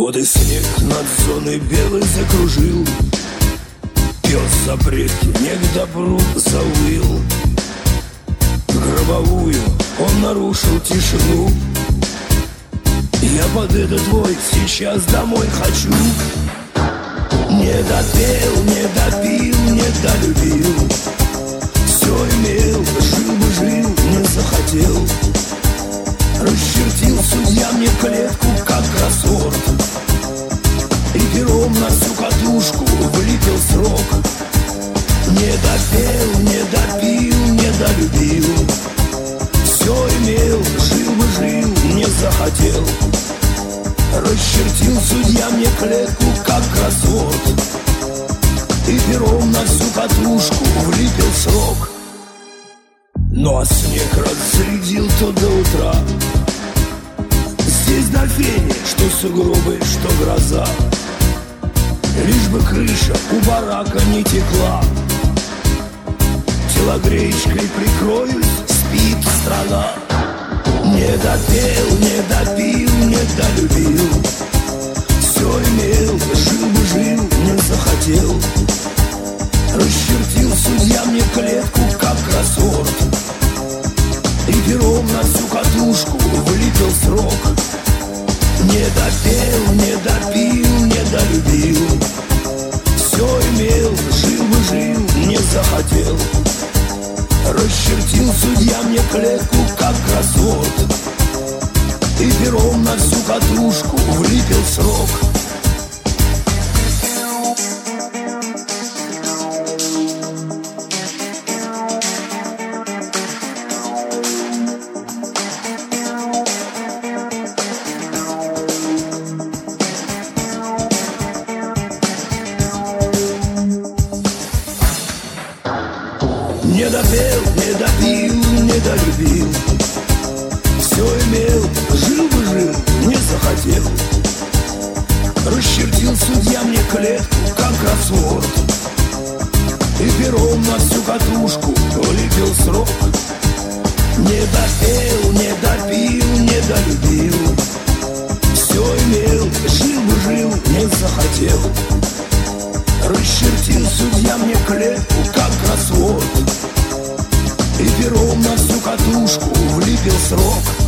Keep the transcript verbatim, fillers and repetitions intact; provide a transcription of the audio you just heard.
Вот и снег над зоной белой закружил, пес за предки не к добру завыл. Гробовую он нарушил тишину. Я под этот вой сейчас домой хочу. Не допел, не допил, не долюбил. Все имел, жил бы жил, не захотел. Расчертил судья мне клетку, как кроссворд, и пером на всю катушку влепил срок. Не допел, не допил, не долюбил. Все имел, жил бы жил, не захотел. Расчертил судья мне клетку, как кроссворд, и пером на всю катушку влепил срок. Ну а снег разрядил то до утра. Здесь до фени, что сугробы, что гроза. Лишь бы крыша у барака не текла. Телогреечкой прикроюсь, спит страна. Не допел, не допил, не долюбил. Все имел, жил бы жил, не захотел. Расчертил судья мне клетку, как кроссворд, и пером на всю катушку влепил срок. Не допел, не допил, не долюбил. Все имел, жил бы жил, не захотел. Расчертил судья мне клетку, как кроссворд, и пером на всю катушку влепил срок. Не допел, не допил, не долюбил. Все имел, жил бы жил, не захотел. Расчертил судья мне клетку, как кроссворд, и пером на всю катушку влепил срок. Не допел, не допил, не долюбил. Все имел, жил бы жил, не захотел. Расчертил судья мне клетку, как кроссворд, и пером на всю катушку влепил срок.